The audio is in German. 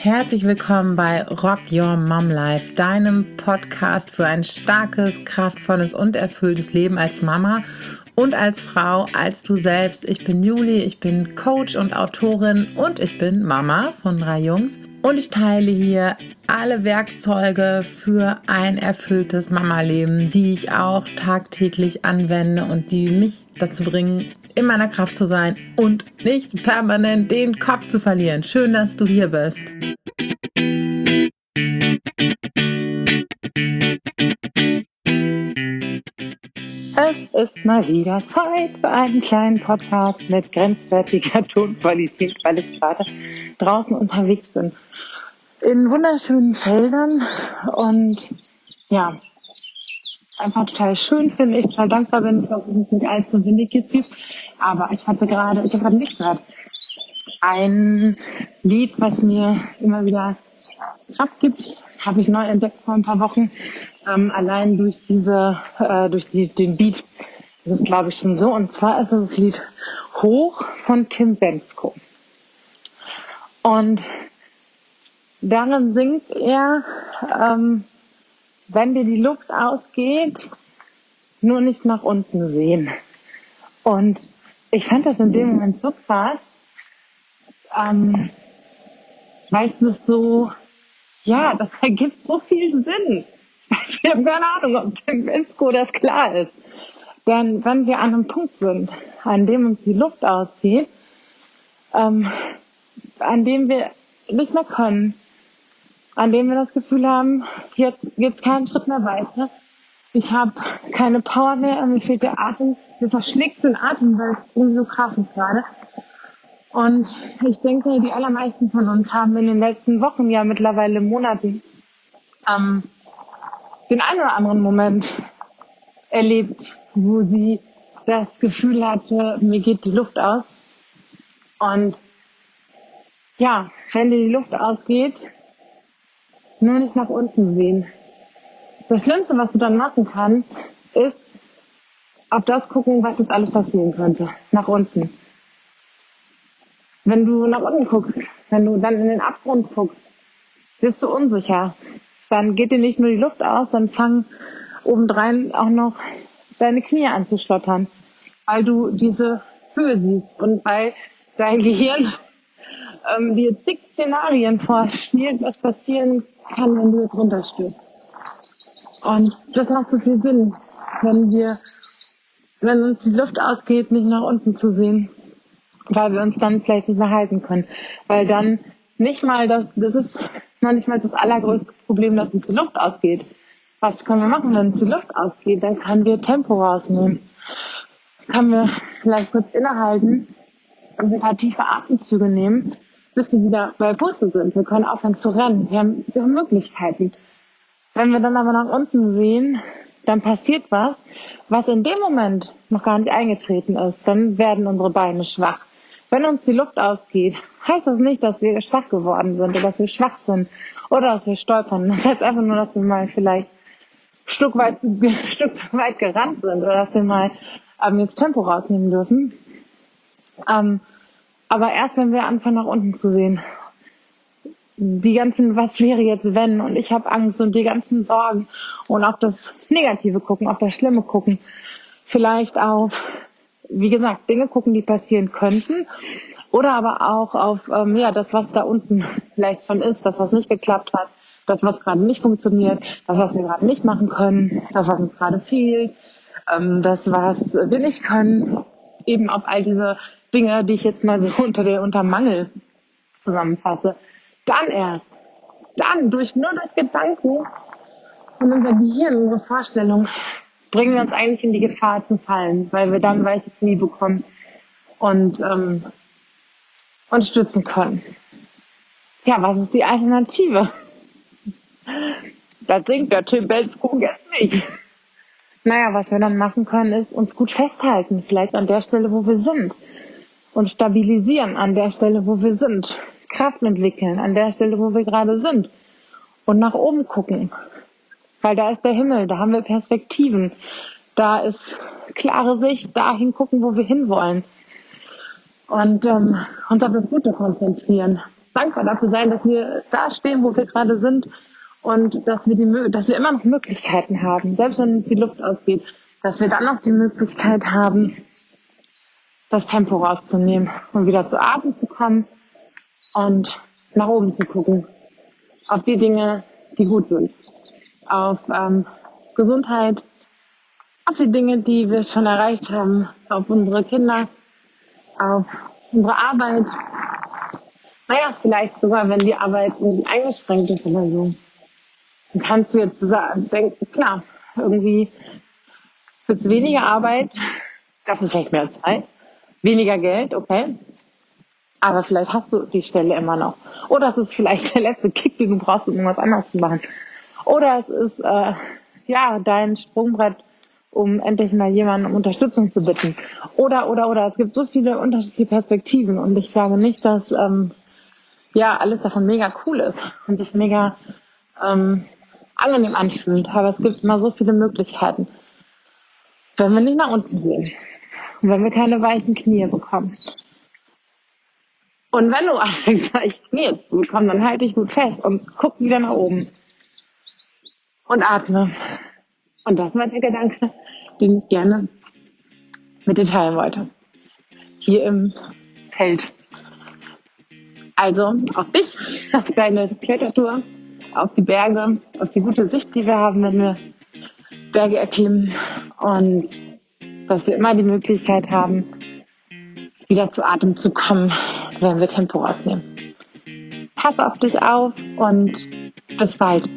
Herzlich willkommen bei Rock Your Mom Life, deinem Podcast für ein starkes, kraftvolles und erfülltes Leben als Mama und als Frau, als du selbst. Ich bin Juli, ich bin Coach und Autorin und ich bin Mama von 3 Jungs. Und ich teile hier alle Werkzeuge für ein erfülltes Mama-Leben, die ich auch tagtäglich anwende und die mich dazu bringen, in meiner Kraft zu sein und nicht permanent den Kopf zu verlieren. Schön, dass du hier bist. Es ist mal wieder Zeit für einen kleinen Podcast mit grenzwertiger Tonqualität, weil ich gerade draußen unterwegs bin. In wunderschönen Feldern und ja, einfach total schön finde ich, total dankbar bin ich, dass es nicht allzu windig jetzt ist. Aber ich habe gerade nicht gehört. Ein Lied, was mir immer wieder Kraft gibt, habe ich neu entdeckt vor ein paar Wochen. Allein durch den Beat. Das ist, glaube ich, schon so. Und zwar ist es das Lied Hoch von Tim Bendzko. Und darin singt er, wenn dir die Luft ausgeht, nur nicht nach unten sehen. Und ich fand das in dem Moment so krass, weil es so, ja, das ergibt so viel Sinn. Ich habe keine Ahnung, ob Tim Bendzko das klar ist. Denn wenn wir an einem Punkt sind, an dem uns die Luft ausgeht, an dem wir nicht mehr können, an dem wir das Gefühl haben, jetzt geht's keinen Schritt mehr weiter, ich habe keine Power mehr, mir fehlt der Atem, mir verschlägt den Atem, weil es irgendwie so krass ist gerade. Und ich denke, die allermeisten von uns haben in den letzten Wochen, ja mittlerweile Monaten, den einen oder anderen Moment erlebt, wo sie das Gefühl hatte, mir geht die Luft aus. Und ja, wenn dir die Luft ausgeht, nur nicht nach unten sehen. Das Schlimmste, was du dann machen kannst, ist auf das gucken, was jetzt alles passieren könnte. Nach unten. Wenn du nach unten guckst, wenn du dann in den Abgrund guckst, bist du unsicher. Dann geht dir nicht nur die Luft aus, dann fangen obendrein auch noch deine Knie an zu schlottern, weil du diese Höhe siehst und weil dein Gehirn dir zig Szenarien vorspielt, was passieren kann, wenn du jetzt runterstürzt. Und das macht so viel Sinn, wenn uns die Luft ausgeht, nicht nach unten zu sehen, weil wir uns dann vielleicht nicht mehr halten können. Weil dann nicht mal das ist noch nicht mal das allergrößte Problem, dass uns die Luft ausgeht. Was können wir machen, wenn uns die Luft ausgeht? Dann können wir Tempo rausnehmen. Können wir vielleicht kurz innehalten und ein paar tiefe Atemzüge nehmen, bis wir wieder bei Puste sind. Wir können aufhören zu rennen. Wir haben Möglichkeiten. Wenn wir dann aber nach unten sehen, dann passiert was in dem Moment noch gar nicht eingetreten ist. Dann werden unsere Beine schwach. Wenn uns die Luft ausgeht, heißt das nicht, dass wir schwach geworden sind oder dass wir schwach sind oder dass wir stolpern. Das heißt einfach nur, dass wir mal vielleicht ein Stück zu weit gerannt sind oder dass wir mal jetzt Tempo rausnehmen dürfen. Aber erst, wenn wir anfangen, nach unten zu sehen, die ganzen, was wäre jetzt wenn, und ich habe Angst und die ganzen Sorgen und auf das Negative gucken, auf das Schlimme gucken, vielleicht auf, wie gesagt, Dinge gucken, die passieren könnten, oder aber auch auf das, was da unten vielleicht schon ist, das, was nicht geklappt hat, das, was gerade nicht funktioniert, das, was wir gerade nicht machen können, das, was uns gerade fehlt, das, was wir nicht können, eben auf all diese Dinge, die ich jetzt mal so unter Mangel zusammenfasse. Dann durch Gedanken und unser Gehirn, unsere Vorstellung, bringen wir uns eigentlich in die Gefahr zu fallen, weil wir dann weiche Knie bekommen und uns stützen können. Ja, was ist die Alternative? Das singt der Tim Bendzko jetzt nicht. Naja, was wir dann machen können, ist uns gut festhalten, vielleicht an der Stelle, wo wir sind. Und stabilisieren an der Stelle, wo wir sind. Kraft entwickeln an der Stelle, wo wir gerade sind. Und nach oben gucken. Weil da ist der Himmel, da haben wir Perspektiven. Da ist klare Sicht, dahin gucken, wo wir hinwollen. Und uns auf das Gute konzentrieren. dankbar dafür sein, dass wir da stehen, wo wir gerade sind und dass wir immer noch Möglichkeiten haben, selbst wenn uns die Luft ausgeht, dass wir dann noch die Möglichkeit haben, das Tempo rauszunehmen und wieder zu Atem zu kommen und nach oben zu gucken, auf die Dinge, die gut sind, auf Gesundheit, auf die Dinge, die wir schon erreicht haben, auf unsere Kinder, auf unsere Arbeit. Naja, vielleicht sogar, wenn die Arbeit irgendwie eingeschränkt ist oder so. Dann kannst du jetzt denken, klar, irgendwie wird es weniger Arbeit, dafür vielleicht mehr Zeit, weniger Geld, okay. Aber vielleicht hast du die Stelle immer noch. Oder es ist vielleicht der letzte Kick, den du brauchst, um irgendwas anderes zu machen. Oder es ist dein Sprungbrett, um endlich mal jemanden um Unterstützung zu bitten. Oder. Es gibt so viele unterschiedliche Perspektiven. Und ich sage nicht, dass alles davon mega cool ist und sich mega angenehm anfühlt. Aber es gibt immer so viele Möglichkeiten. Wenn wir nicht nach unten sehen. Und wenn wir keine weichen Knie bekommen. Und wenn du anfängst, weiche Knie zu bekommen, dann halte dich gut fest und guck wieder nach oben. Und atme. Und das war der Gedanke, den ich gerne mit dir teilen wollte. Hier im Feld. Also auf dich, auf deine Klettertour, auf die Berge, auf die gute Sicht, die wir haben, wenn wir Berge erklimmen. Und dass wir immer die Möglichkeit haben, wieder zu Atem zu kommen, wenn wir Tempo rausnehmen. Pass auf dich auf und bis bald.